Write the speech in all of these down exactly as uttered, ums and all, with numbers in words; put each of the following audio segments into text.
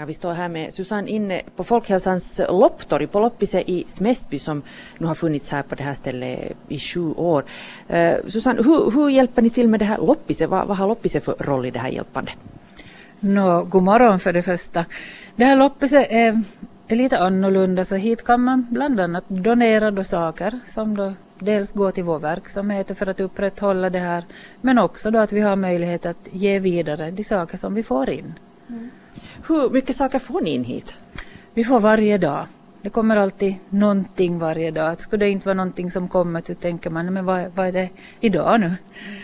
Ja, vi står här med Susanne inne på Folkhälsans lopptorg på Loppise i Smäsby som nu har funnits här på det här stället i sju år. Uh, Susanne, hur, hur hjälper ni till med det här Loppise? Vad, vad har Loppise för roll i det här hjälpandet? No, god morgon för det första. Det här Loppise är, är lite annorlunda, så hit kan man bland annat donera då saker som då dels går till vår verksamhet för att upprätthålla det här, men också då att vi har möjlighet att ge vidare de saker som vi får in. Mm. Hur mycket saker får ni in hit? Vi får varje dag. Det kommer alltid någonting varje dag. Skulle det inte vara någonting som kommer så tänker man, men vad, vad är det idag nu? Mm.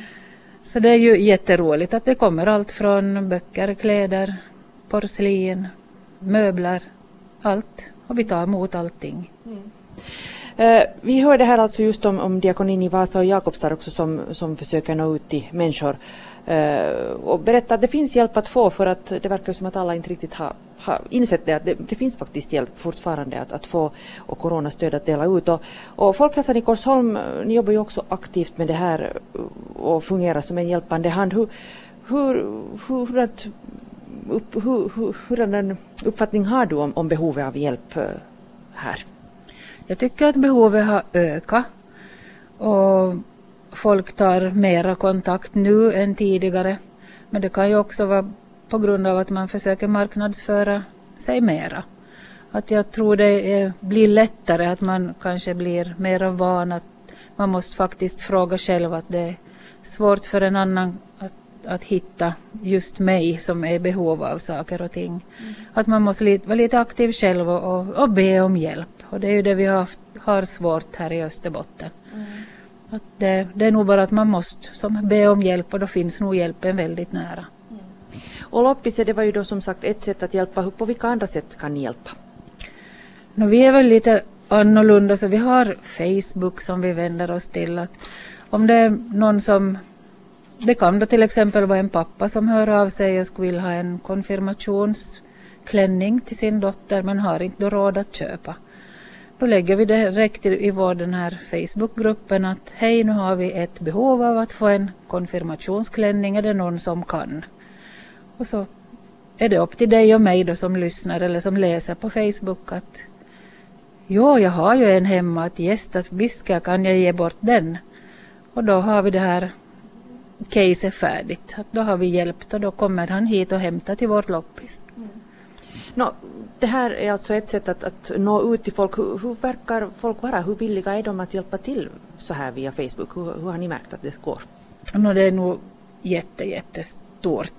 Så det är ju jätteroligt att det kommer allt från böcker, kläder, porslin, möbler, allt. Och vi tar emot allting. Mm. Uh, vi hörde här alltså just om, om diakonin i Vasa och Jakobstad också som, som försöker nå ut till människor. Uh, och berätta att det finns hjälp att få, för att det verkar som att alla inte riktigt har, har insett det, att det, det finns faktiskt hjälp fortfarande att, att få och coronastöd att dela ut. Och, och Folkhälsan i Korsholm, ni jobbar ju också aktivt med det här och fungerar som en hjälpande hand. Hur, hur, hur, hur, att, upp, hur, hur, hur en uppfattning har du om, om behovet av hjälp uh, här? Jag tycker att behovet har ökat och folk tar mera kontakt nu än tidigare. Men det kan ju också vara på grund av att man försöker marknadsföra sig mera. Att jag tror det är, blir lättare, att man kanske blir mera van, att man måste faktiskt fråga själv, att det är svårt för en annan att, att hitta just mig som är i behov av saker och ting. Mm. Att man måste lite, vara lite aktiv själv och, och, och be om hjälp. Och det är ju det vi har, har svårt här i Österbotten. Mm. Att det, det är nog bara att man måste som be om hjälp, och då finns nog hjälpen väldigt nära. Mm. Och Loppise, det var ju då som sagt ett sätt att hjälpa. På vilka andra sätt kan ni hjälpa? No, vi är väl lite annorlunda, så vi har Facebook som vi vänder oss till. Att om det är någon som, det kan då till exempel vara en pappa som hör av sig och skulle vilja ha en konfirmationsklänning till sin dotter, men har inte då råd att köpa. Då lägger vi direkt i vår den här Facebookgruppen att hej, nu har vi ett behov av att få en konfirmationsklänning, är det någon som kan? Och så är det upp till dig och mig då som lyssnar eller som läser på Facebook att jo, jag har ju en hemma att gästa, visst kan jag ge bort den. Och då har vi det här case färdigt, att då har vi hjälpt och då kommer han hit och hämtar till vårt loppis. Mm. No, det här är alltså ett sätt att, att nå ut till folk. Hur, hur verkar folk vara? Hur villiga är de att hjälpa till så här via Facebook? Hur, hur har ni märkt att det går? No, det är nog jätte, jättestort.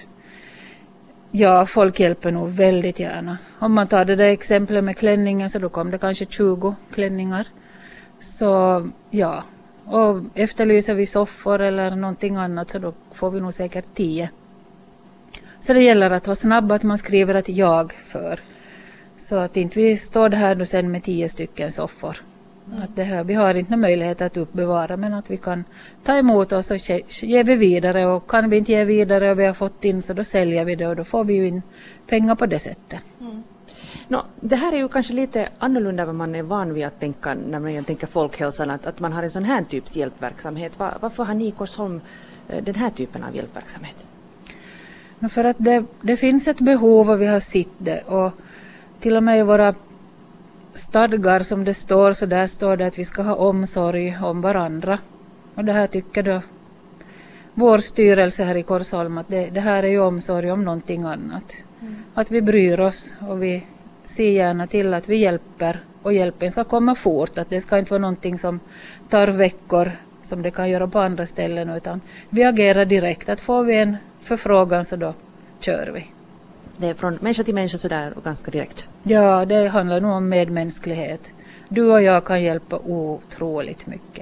Ja, folk hjälper nog väldigt gärna. Om man tar det där exemplet med klänningen, så då kom det kanske tjugo klänningar. Så ja, och efterlyser vi soffor eller någonting annat, så då får vi nog säkert tio. Så det gäller att vara snabb, att man skriver att jag för. Så att inte vi står här då sen med tio stycken soffor. Mm. Att det här, vi har inte möjlighet att uppbevara, men att vi kan ta emot oss och ge vi vidare. Och kan vi inte ge vidare och vi har fått in, så då säljer vi det och då får vi ju in pengar på det sättet. Mm. No, det här är ju kanske lite annorlunda vad man är van vid att tänka när man tänker folkhälsan, att, att man har en sån här typs hjälpverksamhet. Var, varför har ni i Korsholm den här typen av hjälpverksamhet? För att det, det finns ett behov och vi har sett det, och till och med i våra stadgar som det står, så där står det att vi ska ha omsorg om varandra. Och det här tycker då vår styrelse här i Korsholm, att det, det här är ju omsorg om någonting annat. Mm. Att vi bryr oss och vi ser gärna till att vi hjälper, och hjälpen ska komma fort, att det ska inte vara någonting som tar veckor som det kan göra på andra ställen, utan vi agerar direkt, att får vi en förfrågan så då kör vi. Det är från människa till människa så där och ganska direkt. Ja, det handlar nog om medmänsklighet. Du och jag kan hjälpa otroligt mycket.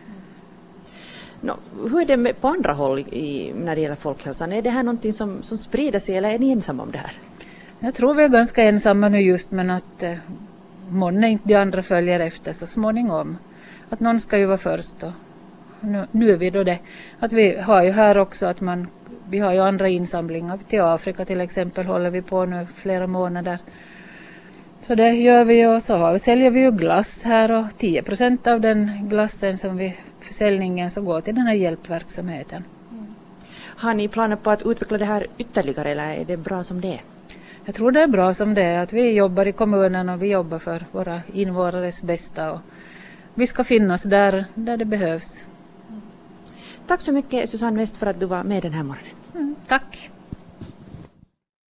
No, hur är det med, på andra håll i, när det gäller folkhälsan? Är det här någonting som, som sprider sig, eller är ni ensamma om det här? Jag tror vi är ganska ensamma nu just, men att eh, månne inte de andra följer efter så småningom. Att någon ska ju vara först då. Nu, nu är vi då det. Att vi har ju här också att man, vi har ju andra insamlingar till Afrika till exempel, håller vi på nu flera månader. Så det gör vi, och så har vi, säljer vi ju glass här, och tio procent av den glassen som vi försäljningen så går till den här hjälpverksamheten. Mm. Har ni planer på att utveckla det här ytterligare, eller är det bra som det är? Jag tror det är bra som det är att vi jobbar i kommunen och vi jobbar för våra invånares bästa. Och vi ska finnas där, där det behövs. Tack så mycket Susanne West för att du var med den här morgonen. Mm, tack.